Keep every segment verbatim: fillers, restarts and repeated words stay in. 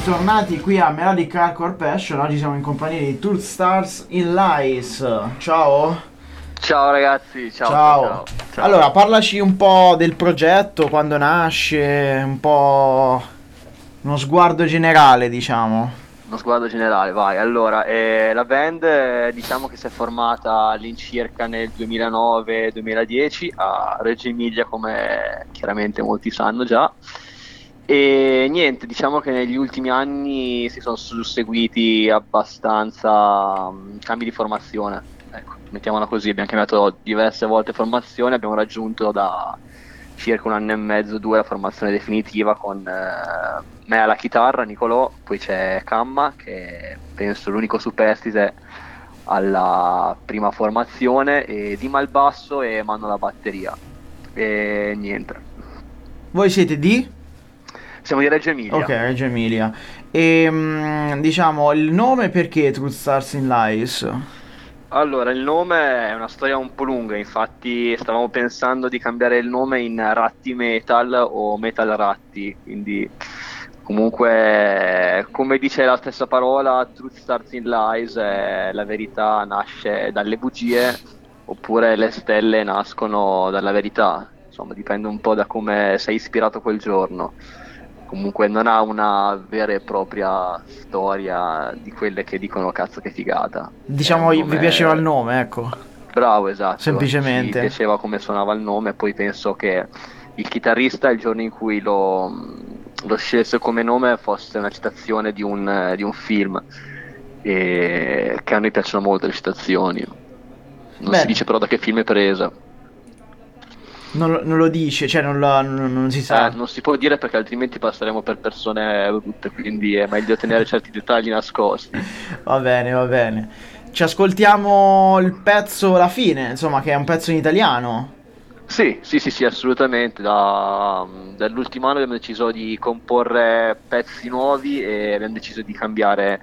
bentornati qui a Melodic Hardcore Passion. Oggi siamo in compagnia di Truth Stars in Lies. Ciao. Ciao ragazzi, ciao, ciao. ciao. Ciao. Allora, parlaci un po' del progetto, quando nasce, un po' uno sguardo generale, diciamo. Uno sguardo generale, vai. Allora, eh, la band eh, diciamo che si è formata all'incirca nel duemilanove duemiladieci a Reggio Emilia, come chiaramente molti sanno già. E niente, diciamo che negli ultimi anni si sono susseguiti abbastanza um, cambi di formazione, ecco, mettiamola così. Abbiamo cambiato diverse volte formazione, abbiamo raggiunto da circa un anno e mezzo, due, la formazione definitiva con eh, me alla chitarra, Nicolò, poi c'è Camma, che penso l'unico superstite alla prima formazione, e Dima al basso e Manu alla batteria. E niente. Voi siete di? Siamo di Reggio Emilia. Ok, Reggio Emilia. E mh, diciamo il nome, perché Truth Stars in Lies? Allora, il nome è una storia un po' lunga, infatti stavamo pensando di cambiare il nome in Ratti Metal o Metal Ratti, quindi comunque, come dice la stessa parola, Truth Stars in Lies, eh, la verità nasce dalle bugie, oppure le stelle nascono dalla verità, insomma dipende un po' da come sei ispirato quel giorno. Comunque non ha una vera e propria storia di quelle che dicono cazzo che figata. Diciamo nome... vi piaceva il nome, ecco. Bravo, esatto. Semplicemente. Ci piaceva come suonava il nome, poi penso che il chitarrista, il giorno in cui lo, lo scelse come nome, fosse una citazione di un, di un film, e che a noi piacciono molto le citazioni. Non Bene. Si dice però da che film è presa. Non lo, non lo dice, cioè non, lo, non, non si sa. Eh, non si può dire, perché altrimenti passeremo per persone brutte, quindi è meglio tenere certi dettagli nascosti. Va bene, va bene. Ci ascoltiamo il pezzo La Fine, insomma, che è un pezzo in italiano. Sì, sì, sì, sì, assolutamente. Da, dall'ultimo anno abbiamo deciso di comporre pezzi nuovi e abbiamo deciso di cambiare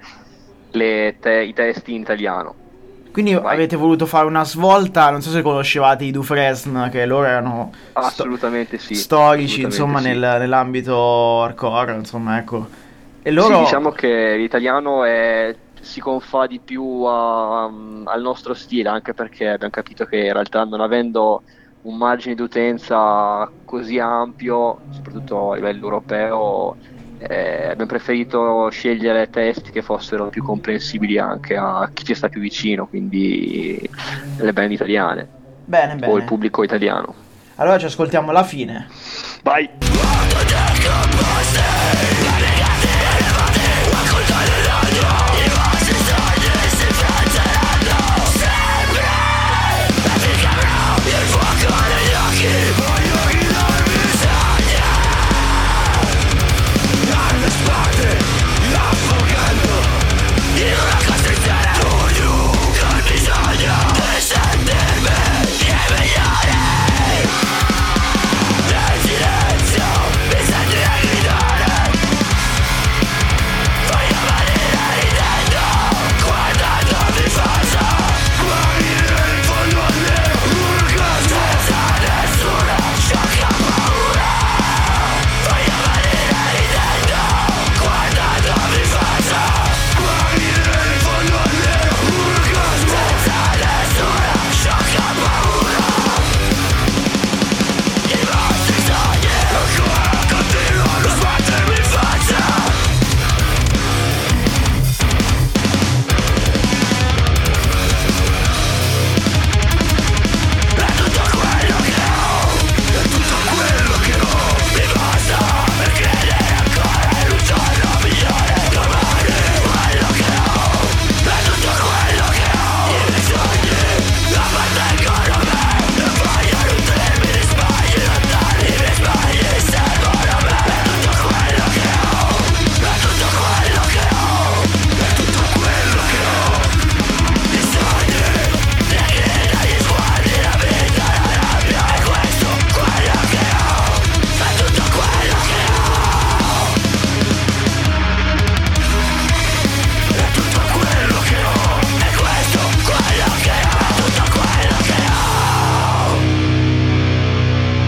le te- i testi in italiano. Quindi Vai. Avete voluto fare una svolta, non so se conoscevate i Dufresne, che loro erano sto- Assolutamente sì. storici, assolutamente insomma, sì. nel- nell'ambito hardcore, insomma, ecco. E loro... Sì, diciamo che l'italiano è, si confà di più a- al nostro stile, anche perché abbiamo capito che in realtà, non avendo un margine d'utenza così ampio, soprattutto a livello europeo, eh, abbiamo preferito scegliere testi che fossero più comprensibili anche a chi ci sta più vicino, quindi le band italiane Bene, bene. o il pubblico italiano. Allora ci ascoltiamo La Fine. Vai!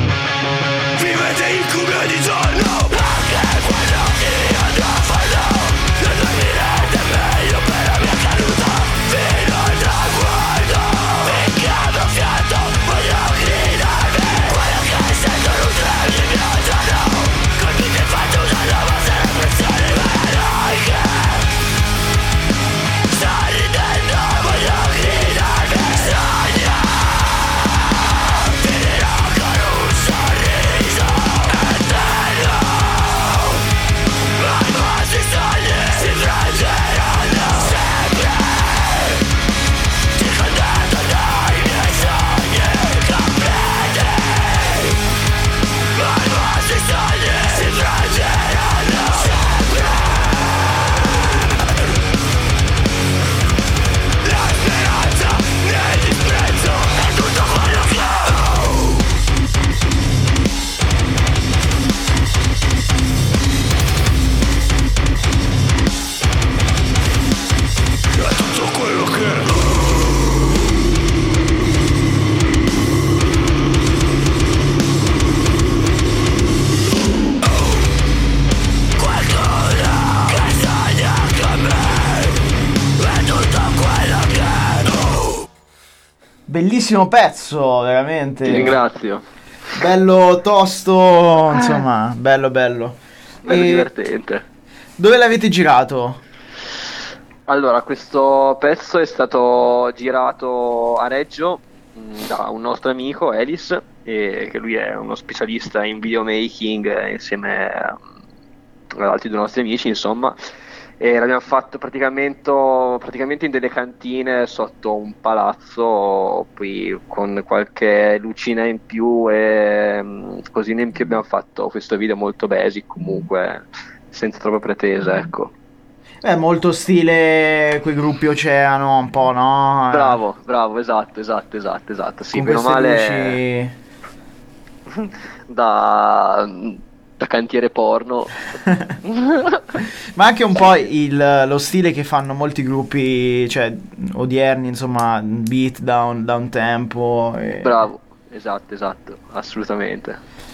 Vivete incubi ogni giorno, anche quando chi andrà a farlo Bellissimo pezzo, veramente. Ti ringrazio. Bello tosto, insomma, bello bello. Bello E divertente. dove l'avete girato? Allora, questo pezzo è stato girato a Reggio mh, da un nostro amico, Elis, e che lui è uno specialista in videomaking eh, insieme a- ad altri due nostri amici, insomma, e l'abbiamo fatto praticamente, praticamente in delle cantine sotto un palazzo, poi con qualche lucina in più e mh, cosine in più abbiamo fatto questo video molto basic, comunque senza troppe pretese, ecco. È molto stile quei gruppi Oceano, un po', no? Eh, Bravo, bravo, esatto, esatto, esatto, esatto. Sì, con bene o queste male luci. da, da cantiere porno. Ma anche un po' il- lo stile che fanno molti gruppi, cioè, odierni, insomma, beat, down, down tempo. E... Bravo, esatto, esatto, assolutamente.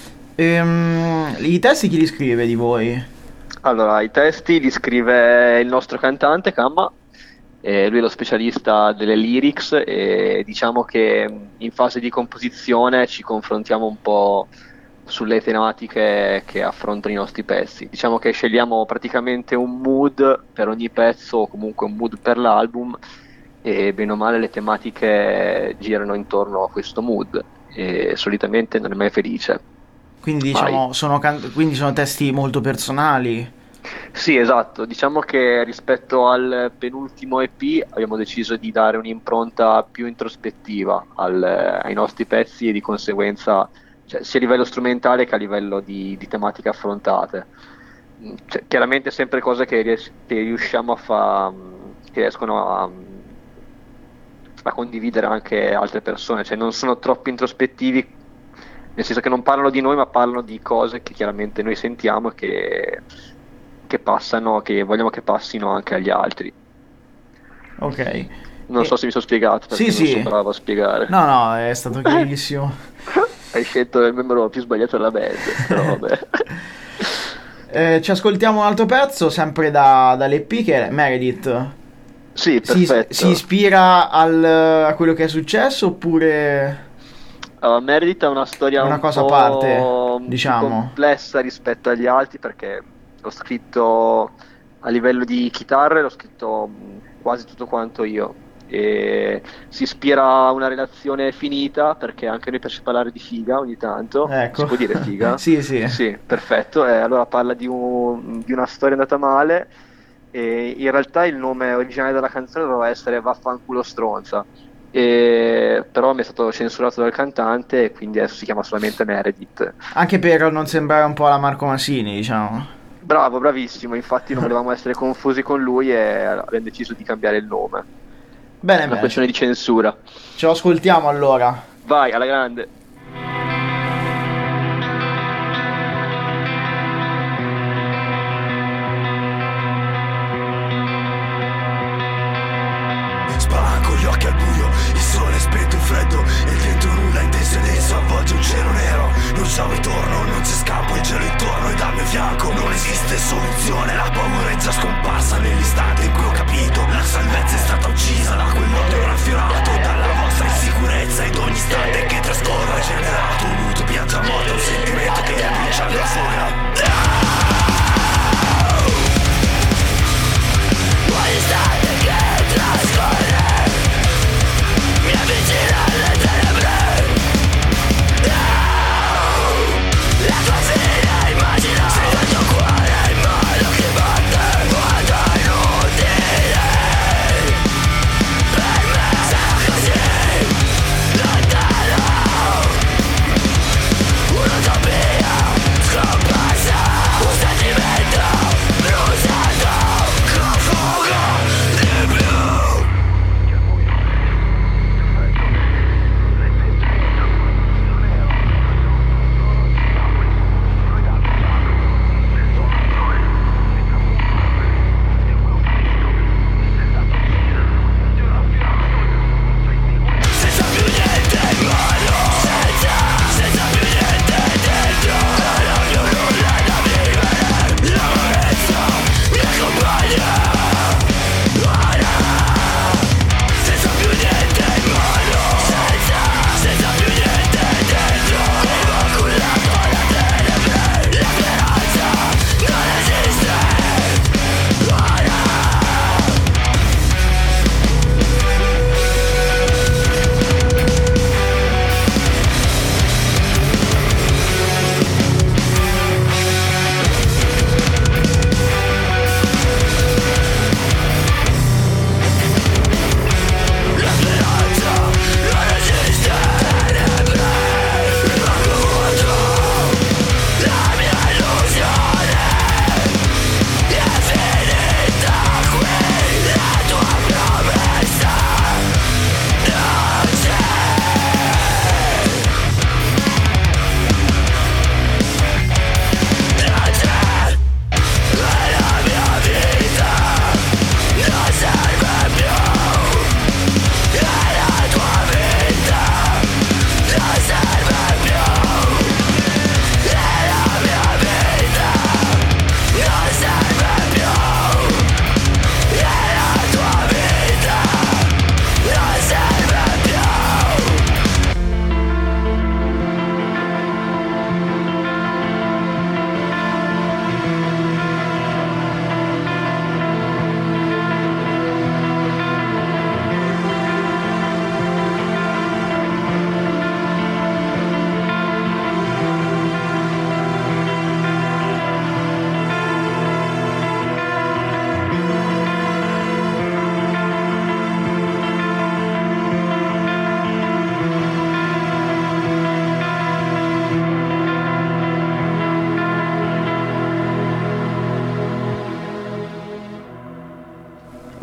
Ehm, i testi chi li scrive di voi? Allora, i testi li scrive il nostro cantante, Kamma, e lui è lo specialista delle lyrics e diciamo che in fase di composizione ci confrontiamo un po' sulle tematiche che affrontano i nostri pezzi. Diciamo che scegliamo praticamente un mood per ogni pezzo o comunque un mood per l'album e bene o male le tematiche girano intorno a questo mood e solitamente non è mai felice. Quindi, Mai. diciamo, sono, can- quindi sono testi molto personali. Sì, esatto, diciamo che rispetto al penultimo E P abbiamo deciso di dare un'impronta più introspettiva al- ai nostri pezzi e di conseguenza, cioè, sia a livello strumentale che a livello di, di tematiche affrontate. Mm, cioè, chiaramente sempre cose che, ries- che riusciamo a fare, che riescono a, a condividere anche altre persone, cioè non sono troppo introspettivi, nel senso che non parlano di noi ma parlano di cose che chiaramente noi sentiamo e che che passano, che vogliamo che passino anche agli altri. Ok. Non E- so se mi sono spiegato, perché Sì, non sì. sono bravo a spiegare. No, no, è stato chiarissimo. Hai scelto il membro più sbagliato della band, però vabbè. Eh, ci ascoltiamo un altro pezzo, sempre da, dall'E P, che è Meredith. Sì, Si, perfetto. si ispira al- a quello che è successo oppure... Allora, Meredith ha una storia È una un cosa a po' parte, più diciamo. complessa rispetto agli altri perché l'ho scritto a livello di chitarre, l'ho scritto mh, quasi tutto quanto io e si ispira a una relazione finita perché anche a noi piace parlare di figa ogni tanto. Ecco. Si può dire figa? Sì, sì. Sì, perfetto. E allora parla di, un- di una storia andata male e in realtà il nome originale della canzone doveva essere Vaffanculo stronza. E- però mi è stato censurato dal cantante e quindi adesso si chiama solamente Meredith. Anche per non sembrare un po' la Marco Masini, diciamo. Bravo, bravissimo, infatti non volevamo essere confusi con lui e abbiamo deciso di cambiare il nome. Bene, Una bene. questione di censura. Ce lo ascoltiamo allora. Vai, alla grande. Spalanco gli occhi al buio, il sole è spento, freddo e dentro nulla intenso e denso avvolge un cielo nero. Non c'è ritorno, non c'è scampo, il cielo intorno e dal mio fianco non esiste soluzione. La paura è già scomparsa nell'istante in cui ho capito la salvezza è stata uccisa da quell'odio raffiorato dalla vostra insicurezza ed ogni istante che trascorre ha generato un muto pianto a morte, un sentimento che mi brucia la furia. Ogni istante che trascorre mi avvicina alle tenebre. La tua fine immagina, sei dal tuo cuore il male che batte quanto è inutile. Per me sarà così lontano, un'utopia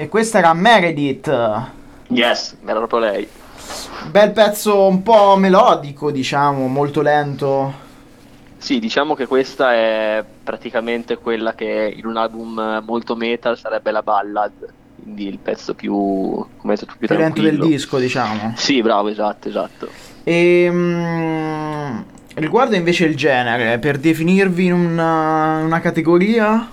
E questa era Meredith. Yes, era proprio lei. Bel pezzo un po' melodico, diciamo, molto lento. Sì, diciamo che questa è praticamente quella che in un album molto metal sarebbe la ballad, quindi il pezzo più, come detto, più Più lento tranquillo. del disco, diciamo. Sì, bravo, esatto, esatto. E mm, riguardo invece il genere, per definirvi in una, una categoria?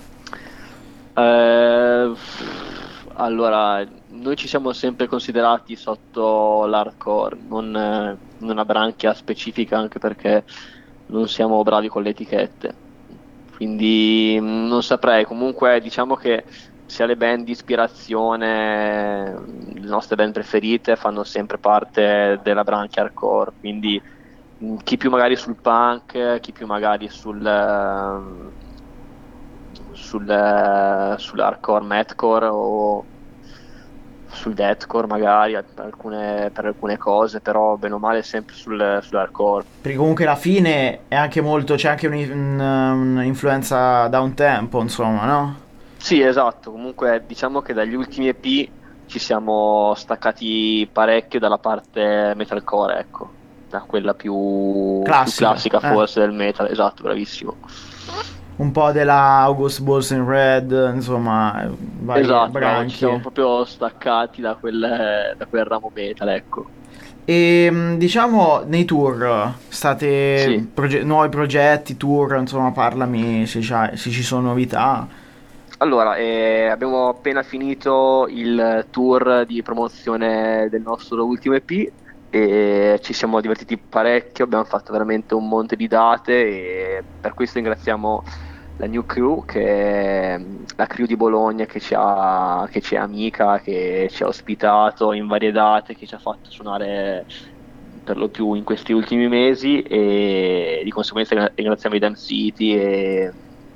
Eh, allora, noi ci siamo sempre considerati sotto l'hardcore, non, eh, non una branchia specifica, anche perché non siamo bravi con le etichette, quindi mh, non saprei. Comunque diciamo che sia le band di ispirazione, le nostre band preferite fanno sempre parte della branchia hardcore, quindi mh, chi più magari sul punk, chi più magari sul ehm, sul eh, sull'hardcore metalcore o sul deathcore magari per alcune, per alcune cose, però bene o male sempre sul, sull'hardcore. Perché comunque alla fine è anche molto, c'è anche un- un- un'influenza da un tempo, insomma, no? Sì, esatto, comunque diciamo che dagli ultimi E P ci siamo staccati parecchio dalla parte metalcore, ecco, da quella più, più Classica, classica eh. forse del metal, esatto, bravissimo. Un po' della August Balls in Red, insomma, vari Esatto, bravo, ci siamo branche. proprio staccati da quel, da quel ramo metal, ecco. E mh, diciamo nei tour, state Sì. proge- nuovi progetti, tour, insomma, parlami se, c'hai- se ci sono novità. Allora, eh, abbiamo appena finito il tour di promozione del nostro ultimo E P e ci siamo divertiti parecchio, abbiamo fatto veramente un monte di date e per questo ringraziamo la New Crew, che è la crew di Bologna che ci ha, che ci è amica, che ci ha ospitato in varie date, che ci ha fatto suonare per lo più in questi ultimi mesi e di conseguenza ringraziamo i Damn City e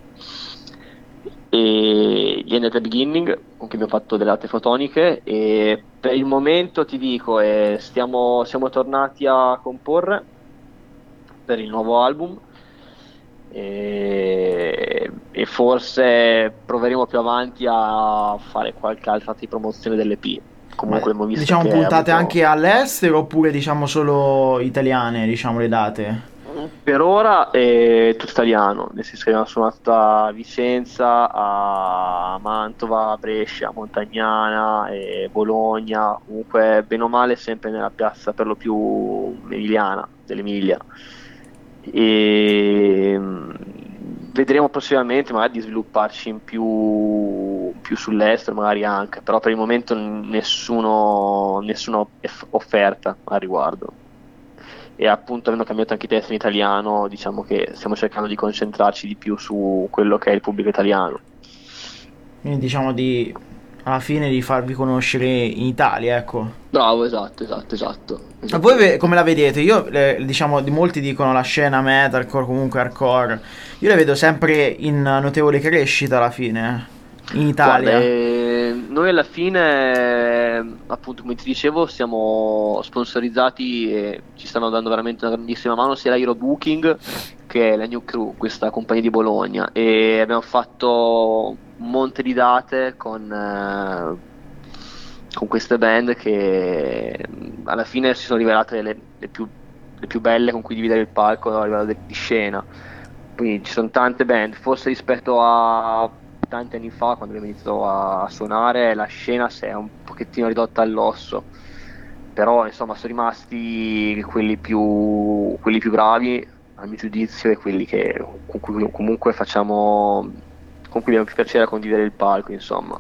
e gli End at the Beginning con cui abbiamo fatto delle altre fotoniche e per il momento ti dico eh, stiamo, siamo tornati a comporre per il nuovo album e, e forse proveremo più avanti a fare qualche altra di promozione dell'E P. Comunque abbiamo visto Diciamo che ha puntate avuto- anche all'estero oppure diciamo solo italiane, diciamo le date? Per ora è tutto italiano, nel senso che abbiamo suonato a Vicenza, a Mantova, a Brescia, a Montagnana, e Bologna, comunque bene o male sempre nella piazza per lo più emiliana, dell'Emilia. E mm, vedremo prossimamente magari di svilupparci in più, più sull'estero, magari anche, però per il momento nessuno, nessuna eff- offerta al riguardo. E appunto avendo cambiato anche i testi in italiano, diciamo che stiamo cercando di concentrarci di più su quello che è il pubblico italiano. Quindi diciamo di alla fine di farvi conoscere in Italia, ecco. Bravo, esatto, esatto, esatto. A voi ve- come la vedete? Io eh, diciamo di molti dicono la scena metalcore, comunque hardcore. Io la vedo sempre in notevole crescita alla fine eh, in Italia. Guarda, eh, noi alla fine, eh, appunto, come ti dicevo, siamo sponsorizzati e ci stanno dando veramente una grandissima mano sia la Hero Booking che la New Crew, questa compagnia di Bologna, e abbiamo fatto un monte di date con, eh, con queste band che mh, alla fine si sono rivelate le, le più, le più belle con cui dividere il palco a livello de- di scena. Quindi ci sono tante band, forse rispetto a tanti anni fa quando abbiamo iniziato a suonare la scena si è un pochettino ridotta all'osso, però insomma sono rimasti quelli più, quelli più bravi a mio giudizio e quelli che con cui comunque facciamo, con cui abbiamo più piacere a condividere il palco, insomma.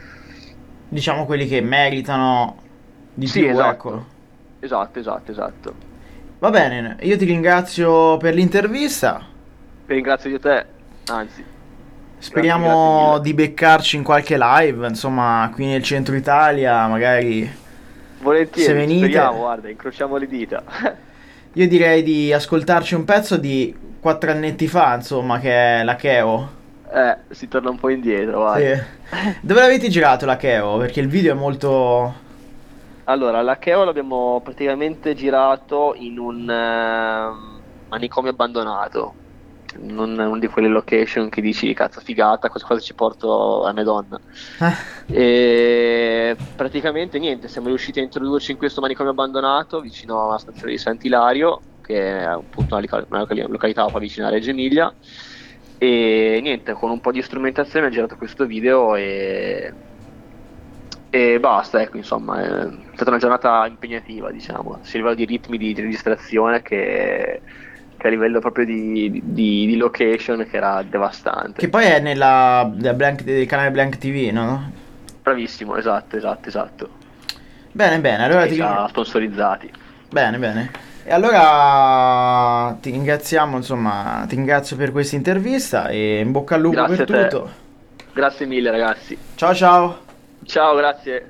Diciamo quelli che meritano di Sì, più, esatto. ecco. Esatto, esatto, esatto. Va bene, io ti ringrazio per l'intervista. Vi ringrazio di te, anzi. Speriamo Grazie mille. di beccarci in qualche live, insomma, qui nel centro Italia, magari. Volentieri, Se venite- speriamo, guarda, incrociamo le dita. Io direi di ascoltarci un pezzo di quattro annetti fa, insomma, che è la Cheo. Eh, si torna un po' indietro, vai. Sì. Dove l'avete girato la Cheo? Perché il video è molto... Allora, la Cheo l'abbiamo praticamente girato in un ehm, manicomio abbandonato non è una di quelle location che dici cazzo figata, cosa, cosa ci porto a Madonna. Eh. E praticamente niente, siamo riusciti a introdurci in questo manicomio abbandonato vicino alla stazione di Sant'Ilario, che è appunto una, lica- una locali- località qua vicino a Reggio Emilia. E niente, con un po' di strumentazione ho girato questo video e, e basta, ecco, insomma, è stata una giornata impegnativa, diciamo, sia a livello di ritmi di, di registrazione che, che a livello proprio di, di, di location, che era devastante. Che poi è nella del, Blank, del canale Blank T V, no? Bravissimo, esatto, esatto, esatto. Bene, bene, allora Che ti ci ha sponsorizzati. Bene, bene. E allora ti ringraziamo, insomma, ti ringrazio per questa intervista e in bocca al lupo Grazie per a te. tutto. Grazie mille ragazzi. Ciao ciao. Ciao, grazie.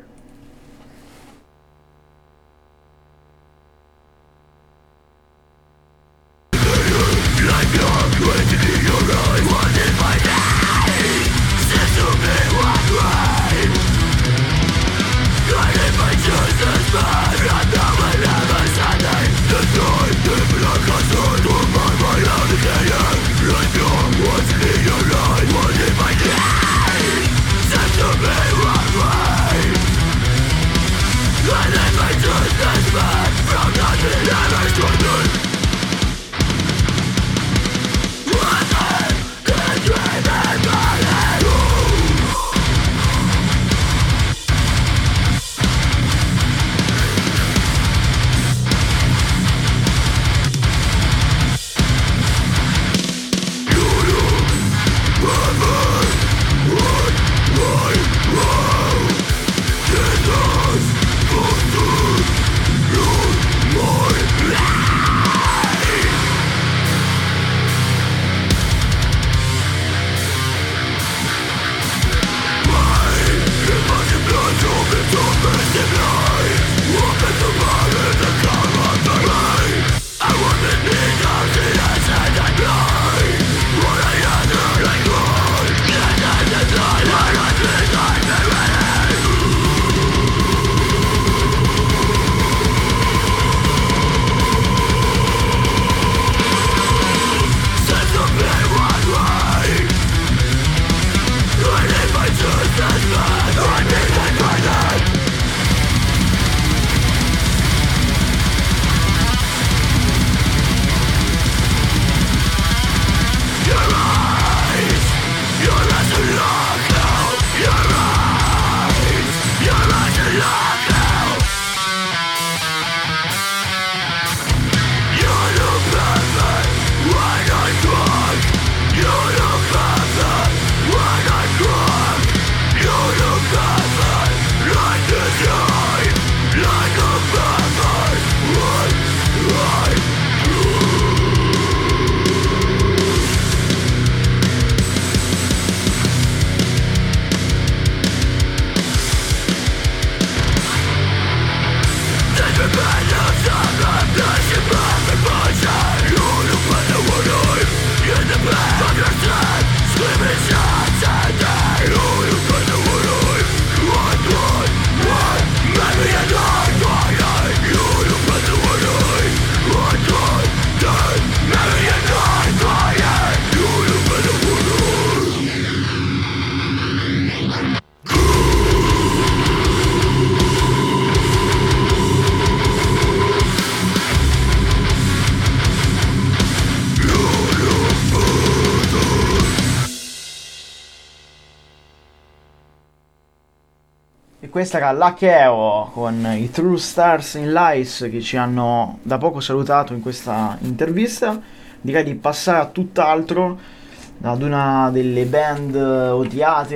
Questa era l'Acheo con i True Stars in Lies che ci hanno da poco salutato in questa intervista. Direi di passare a tutt'altro, ad una delle band odiate,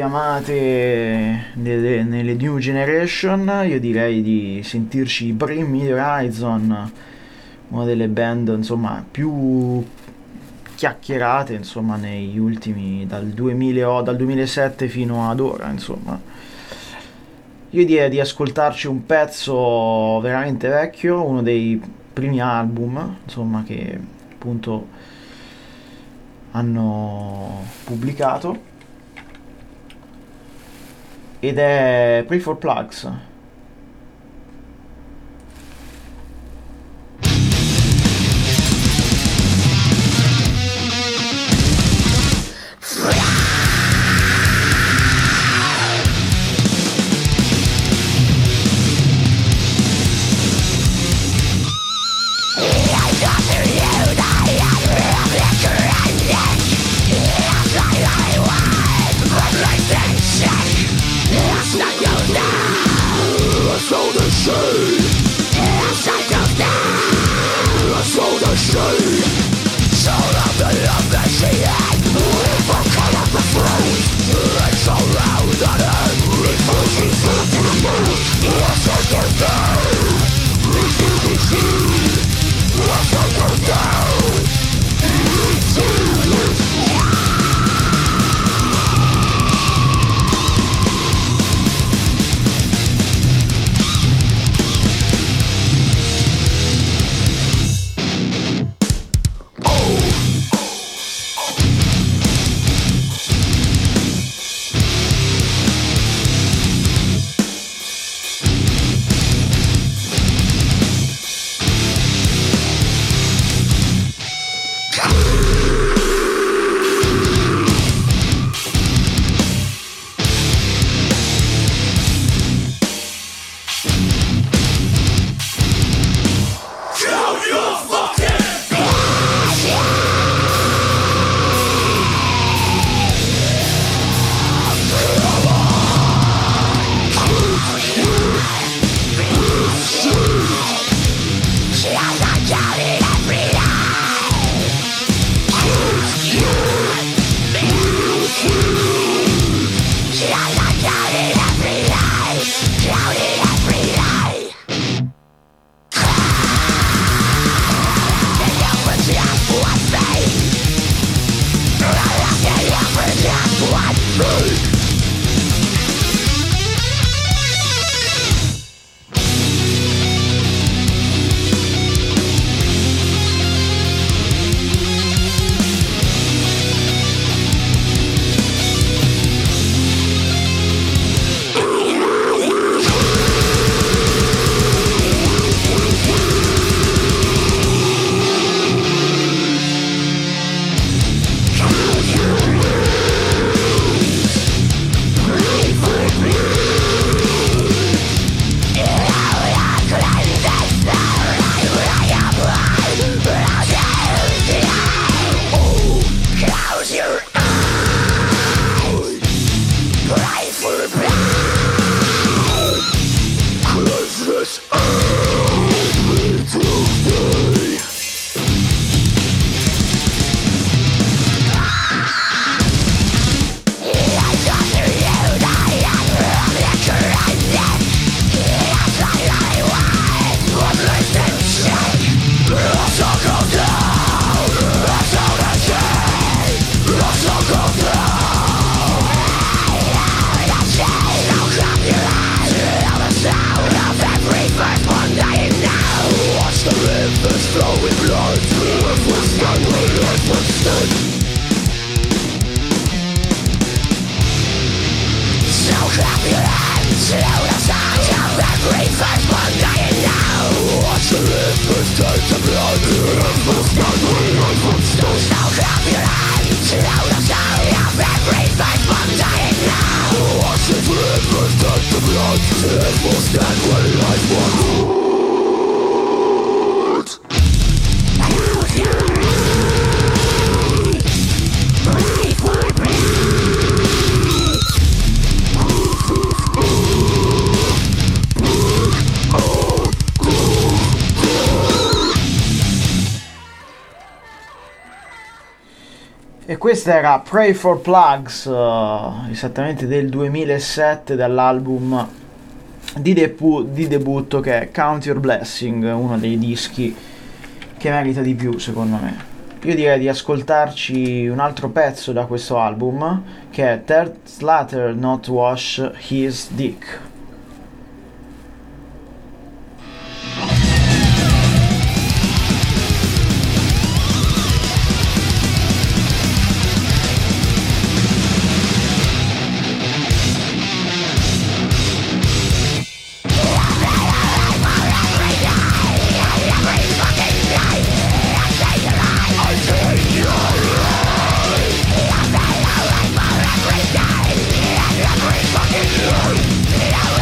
amate nelle, nelle New Generation. Io direi di sentirci Bring Me the Horizon, una delle band insomma più chiacchierate insomma negli ultimi dal duemila, dal duemilasette fino ad ora insomma. Io direi di ascoltarci un pezzo veramente vecchio, uno dei primi album insomma che appunto hanno pubblicato, ed è Pray for Plugs. E questa era Pray for Plugs, uh, esattamente del duemilasette, dall'album di, debu- di debutto che è Count Your Blessing, uno dei dischi che merita di più secondo me. Io direi di ascoltarci un altro pezzo da questo album, che è Third Slater Not Wash His Dick. Yeah.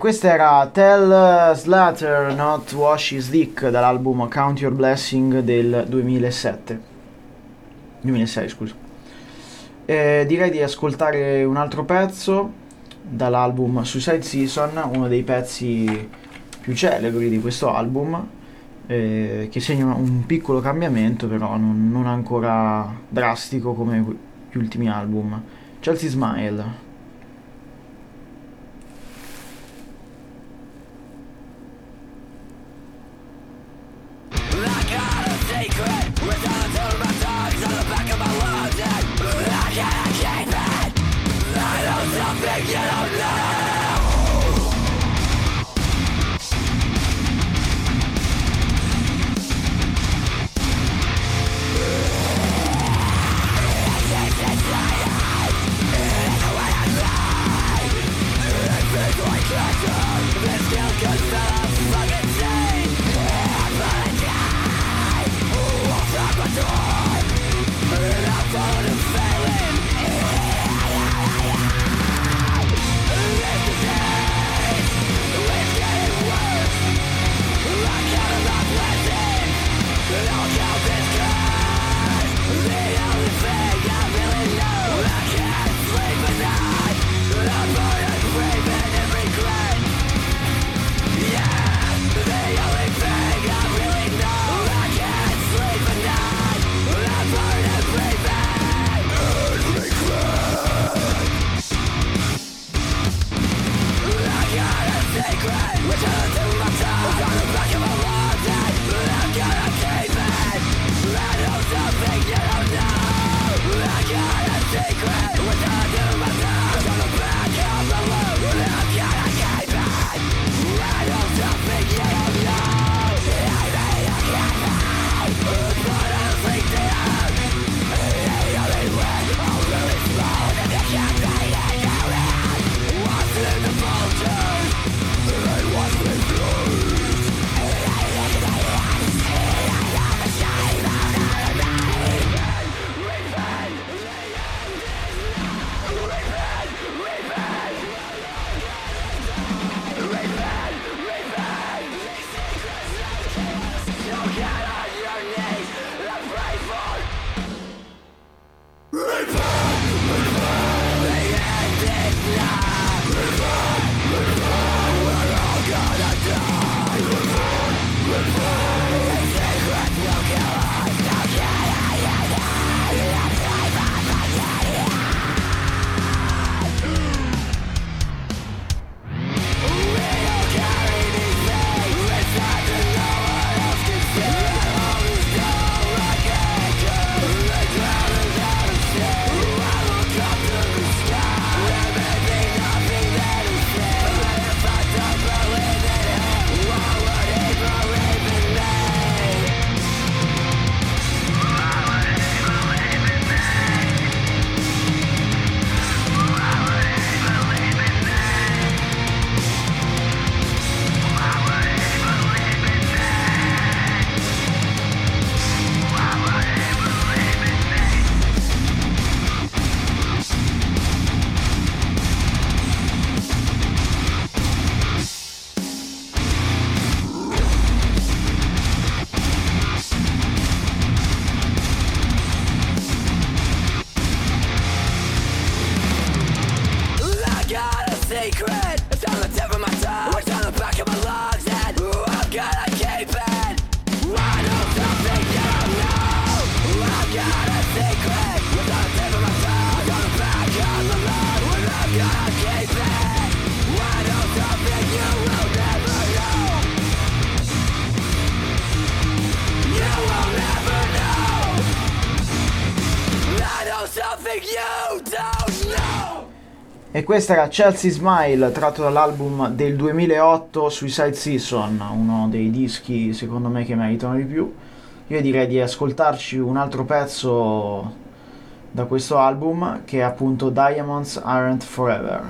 questa era Tell Slater Not to Wash His Dick dall'album Count Your Blessing del duemilasette duemilasei, scusa. E direi di ascoltare un altro pezzo dall'album Suicide Season, uno dei pezzi più celebri di questo album, eh, che segna un piccolo cambiamento, però non, non ancora drastico come gli ultimi album. Chelsea Smile. E questa era Chelsea Smile, tratto dall'album del duemilaotto Suicide Season, uno dei dischi secondo me che meritano di più. Io direi di ascoltarci un altro pezzo da questo album, che è appunto Diamonds Aren't Forever.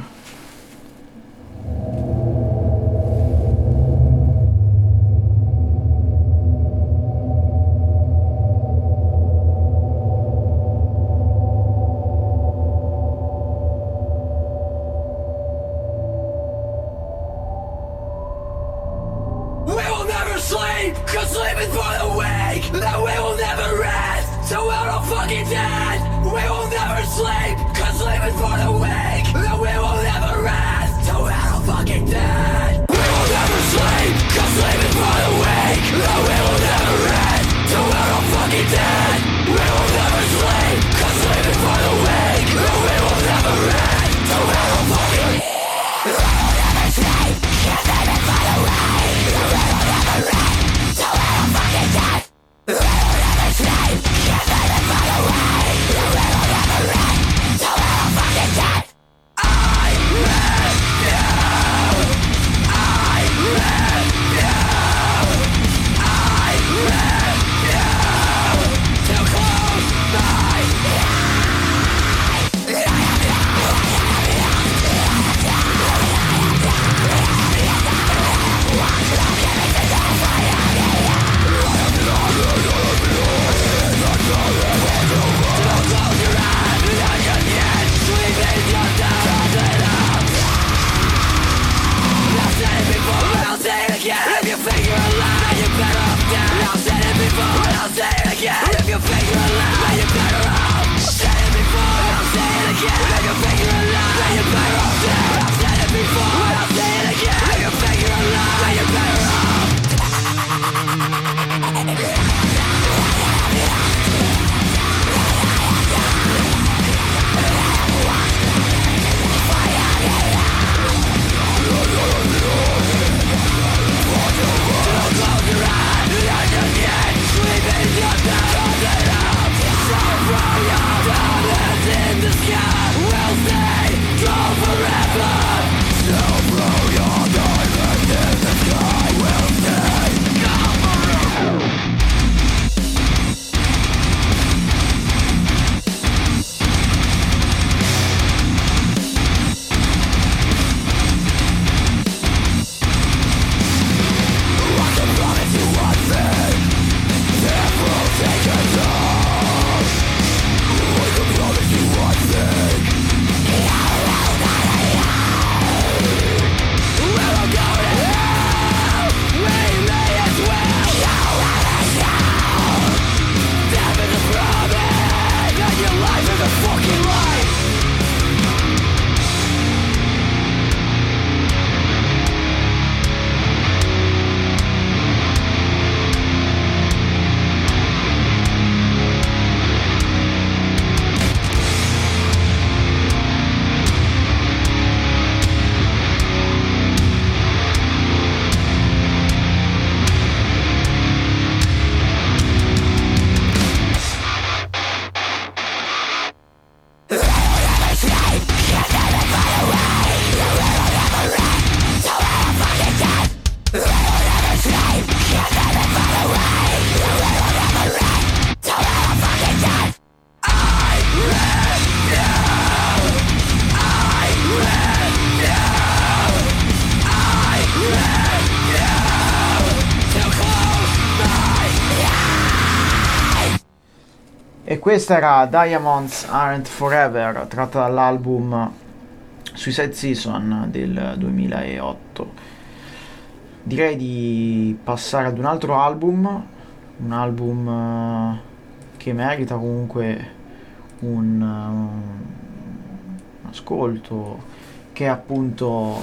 E questa era Diamonds Aren't Forever, tratta dall'album Suicide Season del duemilaotto. Direi di passare ad un altro album, un album uh, che merita comunque un, uh, un ascolto, che è appunto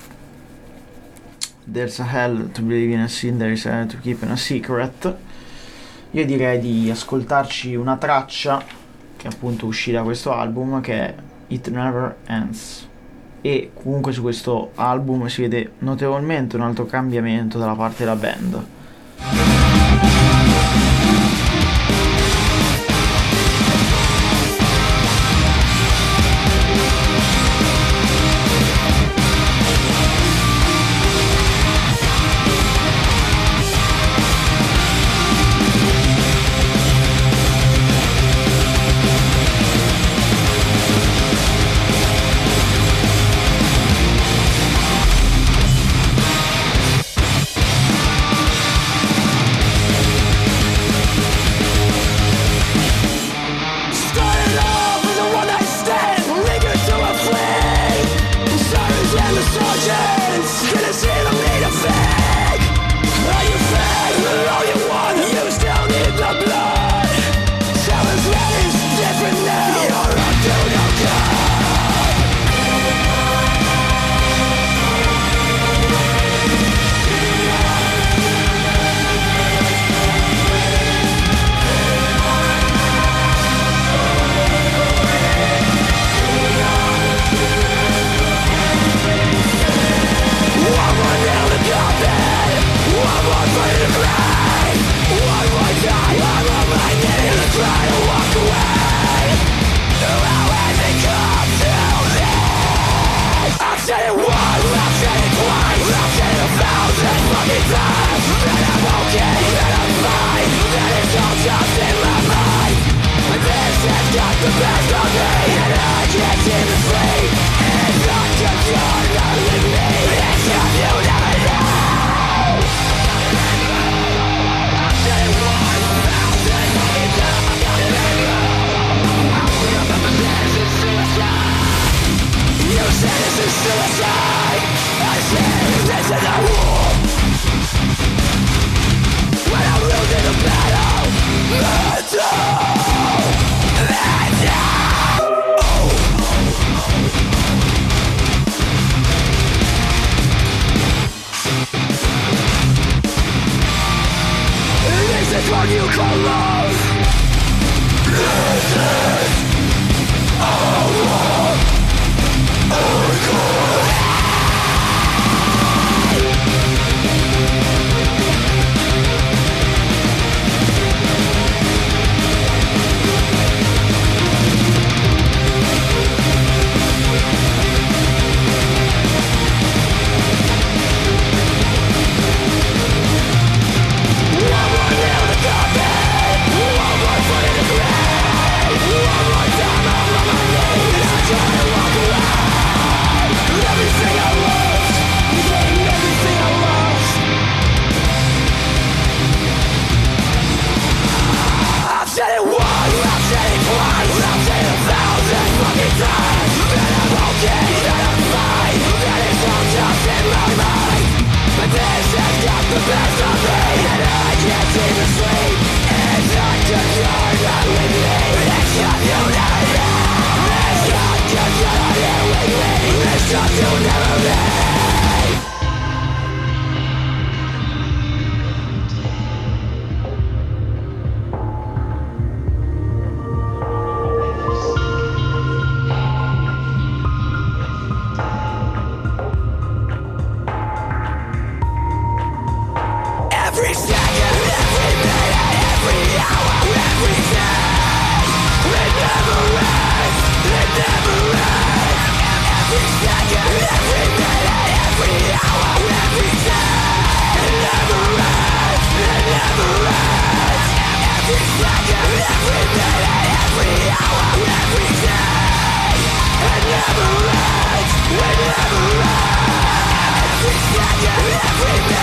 There's a Hell to Believe in a Sin, There is a Hell to Keep in a Secret. Io direi di ascoltarci una traccia che appunto uscì da questo album, che è It Never Ends. E comunque su questo album si vede notevolmente un altro cambiamento dalla parte della band.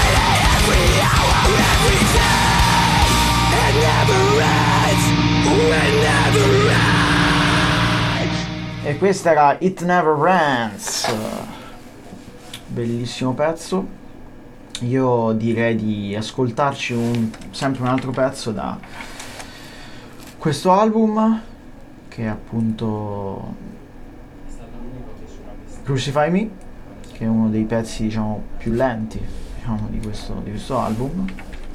Every E questa era It Never Ends, bellissimo pezzo. Io direi di ascoltarci un, sempre un altro pezzo da questo album, che è appunto Crucify Me, che è uno dei pezzi, diciamo, più lenti, diciamo, di questo, di questo album.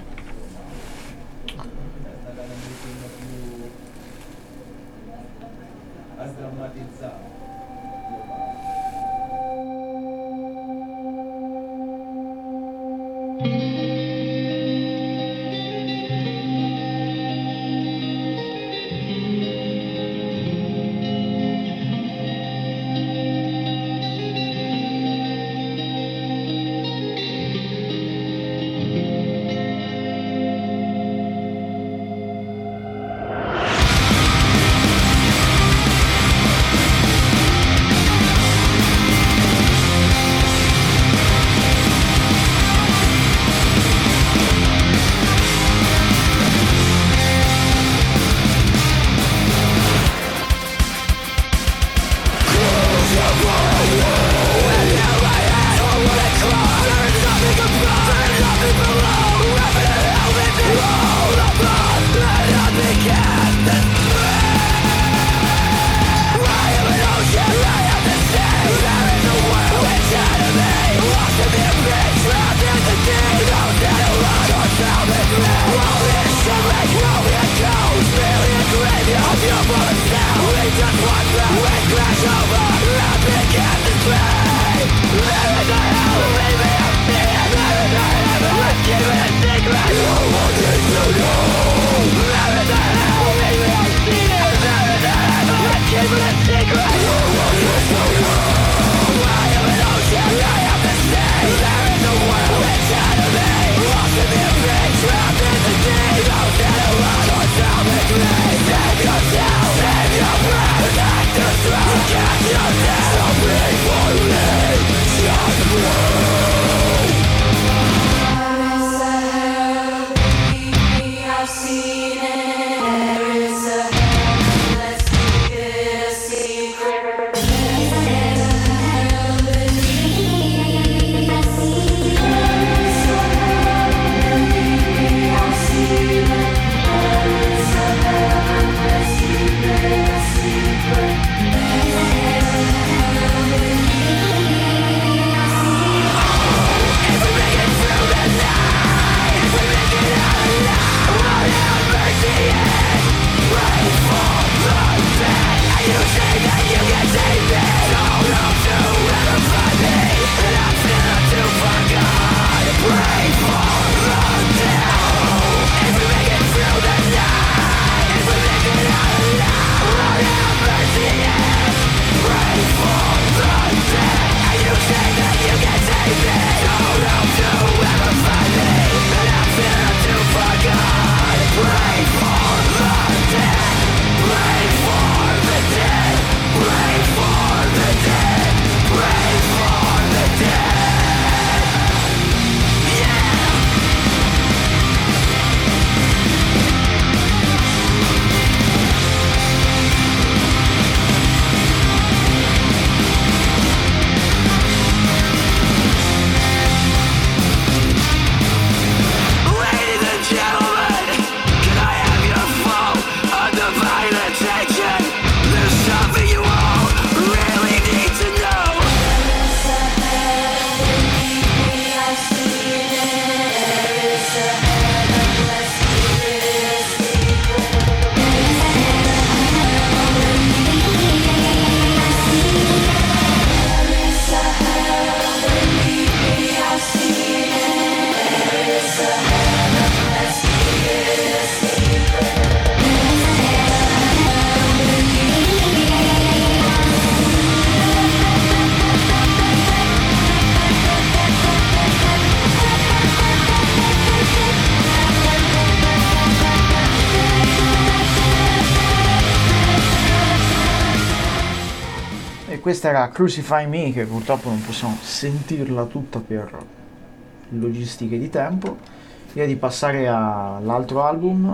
Questa era Crucify Me, che purtroppo non possiamo sentirla tutta per logistiche di tempo. Direi di passare all'altro album, che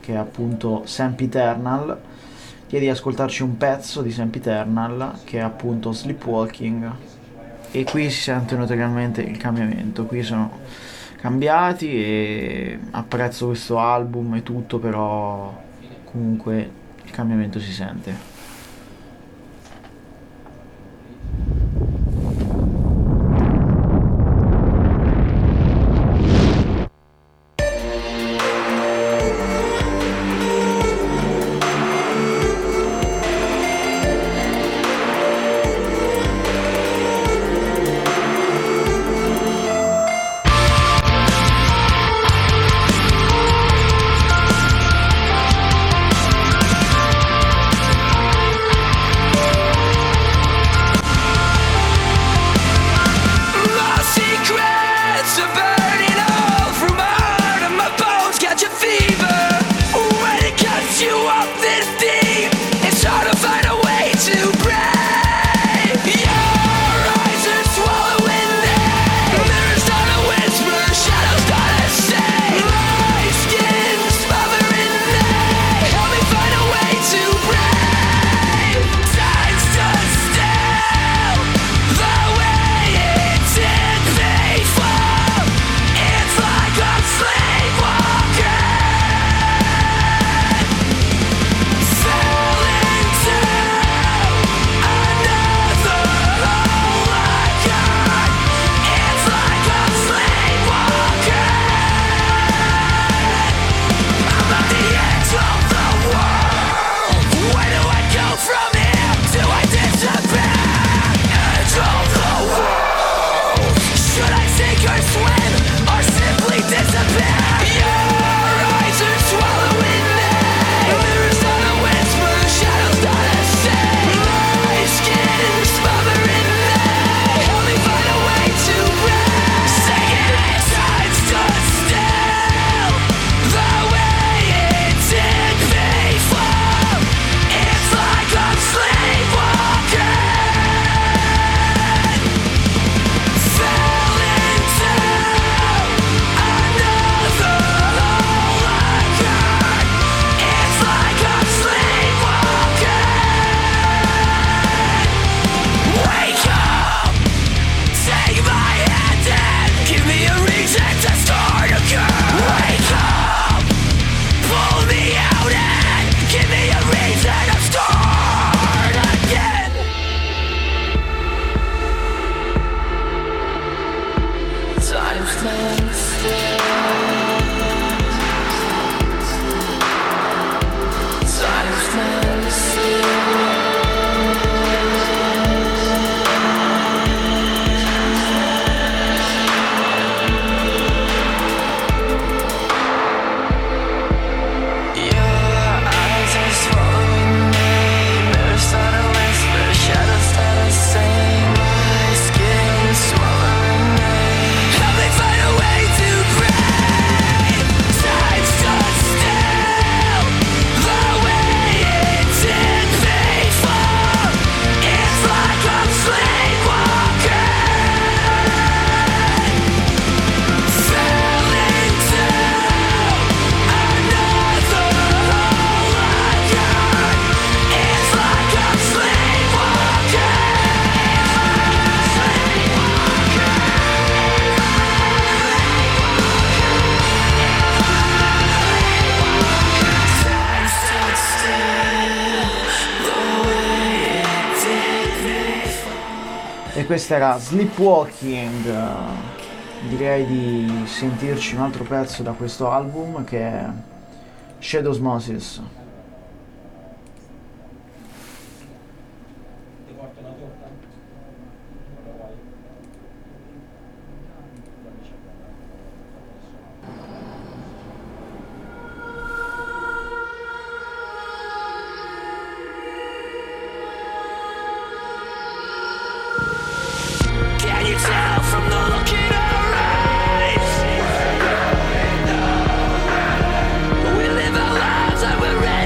che è appunto Sempiternal. Chiedi di ascoltarci un pezzo di Sempiternal che è appunto Sleepwalking, e qui si sente notoriamente il cambiamento. Qui sono cambiati e apprezzo questo album e tutto, però comunque il cambiamento si sente. Questa era Sleepwalking. Direi di sentirci un altro pezzo da questo album che è Shadowsmosis. We live our lives like we're ready.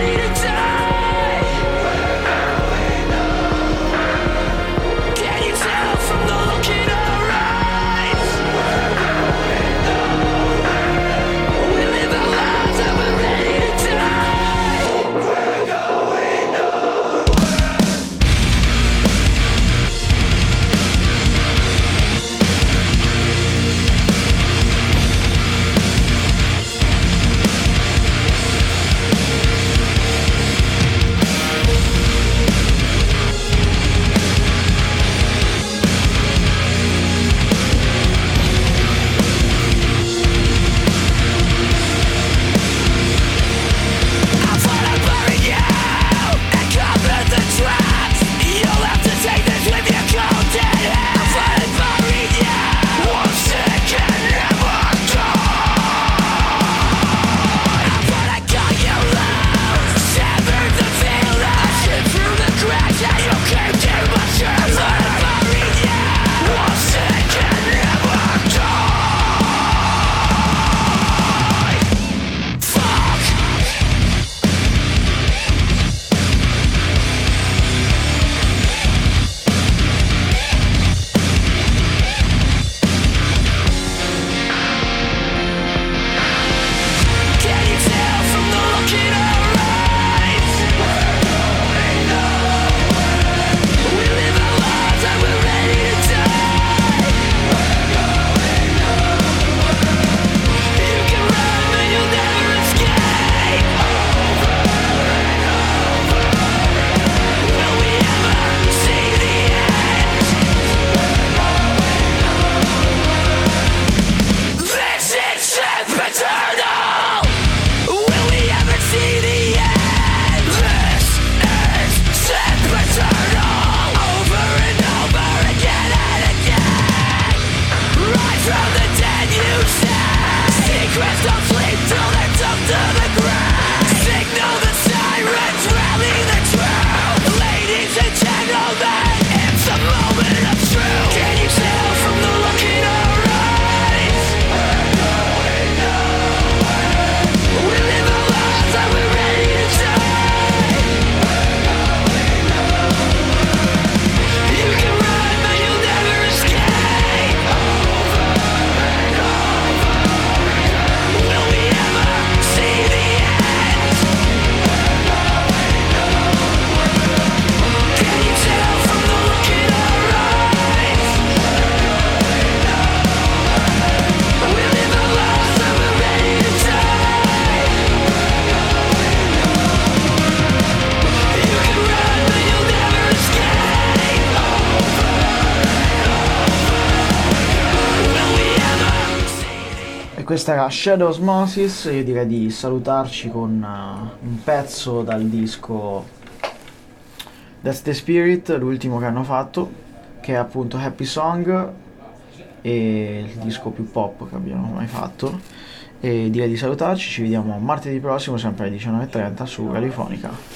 questa era Shadow Osmosis. Io direi di salutarci con uh, un pezzo dal disco That's the Spirit, l'ultimo che hanno fatto, che è appunto Happy Song, e il disco più pop che abbiamo mai fatto. E direi di salutarci, ci vediamo martedì prossimo sempre alle diciannove e trenta su Radiofonica.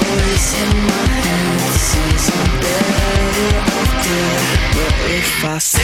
Fast